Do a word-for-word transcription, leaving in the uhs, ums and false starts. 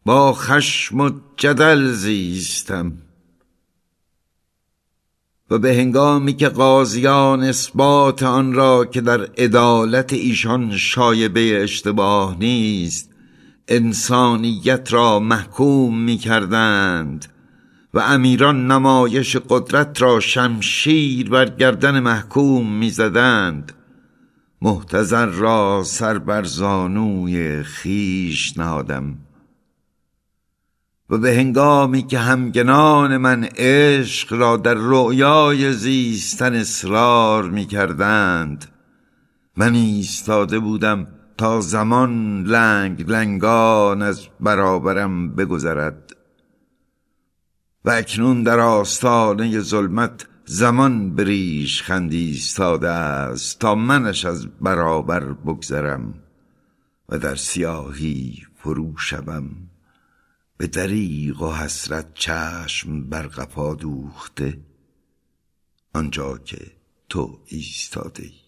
با خشم و جدل زیستم. و به هنگامی که قاضیان اثبات آن را که در عدالت ایشان شایبه اشتباه نیست انسانیت را محکوم می کردند و امیران نمایش قدرت را شمشیر بر گردن محکوم می زدند، محتضر را سر بر زانوی خیش نهادم. و به هنگامی که همگنان من عشق را در رؤیای زیستن اصرار می کردند، من ایستاده بودم تا زمان لنگ لنگان از برابرم بگذرد. و اکنون در آستانه ظلمت زمان بریش خندی ایستاده است تا منش از برابر بگذرم و در سیاهی فرو شوم، به دریغ و حسرت چشم بر قفا دوخته، آنجا که تو ایستاده ای.